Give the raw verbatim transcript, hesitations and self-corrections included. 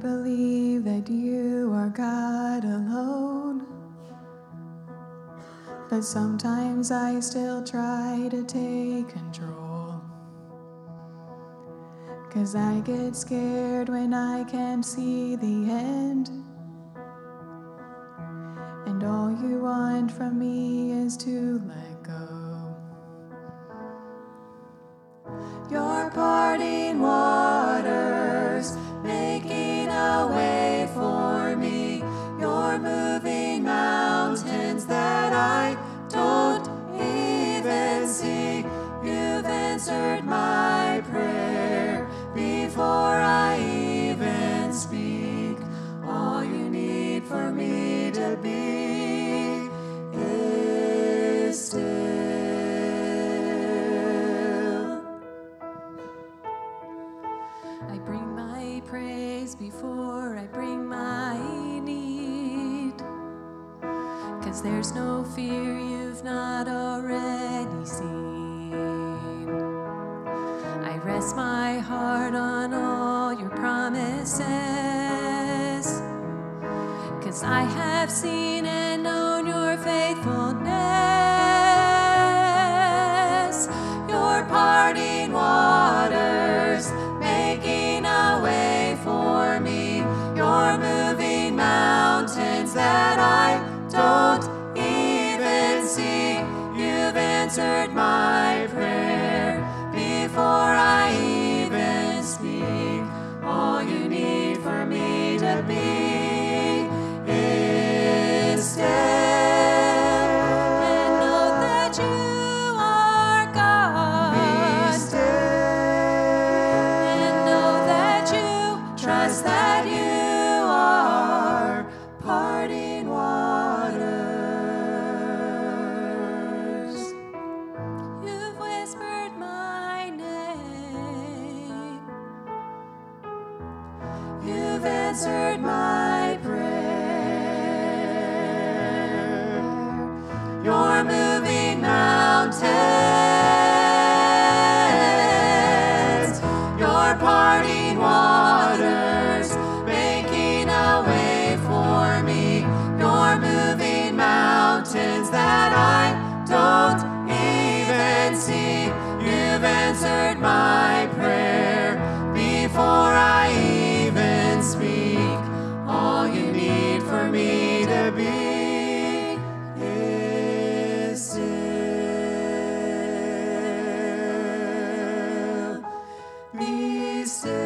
believe that you are God alone, but sometimes I still try to take control, 'cause I get scared when I can't see the end, and all you want from me is to let go. Your parting waters, making a way for me. You're moving mountains that I don't even see. You've answered my prayer before I even speak. All you need for me to be is still. I bring my praise before I bring my need, 'cause there's no fear you've not already seen. I rest my heart on all your promises, 'cause I have seen and known your faithfulness. Your parting waters, making a way for me. You're moving mountains that I don't even see. You've answered my prayer before I even speak. All you need for me to be is still, and know that you are God. Be still, and know that you trust that you are parting waters. You've whispered my name. You've answered my prayer. You're moving mountains. You're parting waters, making a way for me. You're moving mountains that I don't even see. You've answered my prayer before I even speak. All you need for me to be is still. Be still.